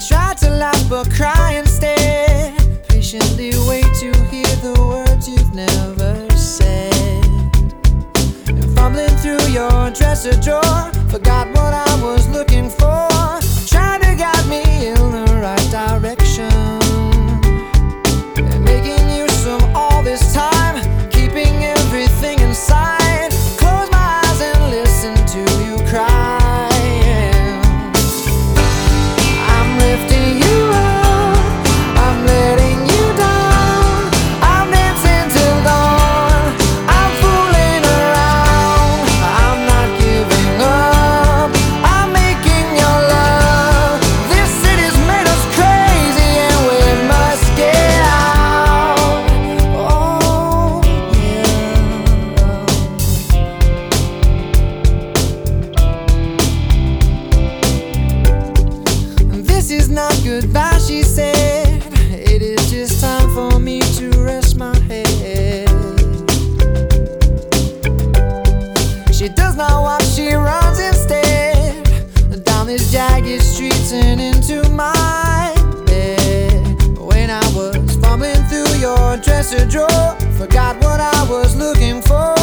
tried to laugh but cry instead. Patiently wait to hear the words you've never said. And fumbling through your dresser drawer, forgot what I was looking for. Trying to guide me in the right direction, and making use of all this time, keeping everything inside. Close my eyes and listen to you crying. I'm lifting you up, I'm letting you down. I'm dancing till dawn, I'm fooling around. I'm not giving up, I'm making your love. This city's made us crazy and we must get out. Oh yeah. This is not goodbye, she said. It is just time for me to rest my head. She does not walk, she runs instead, down these jagged streets and into my bed. When I was fumbling through your dresser drawer, forgot what I was looking for.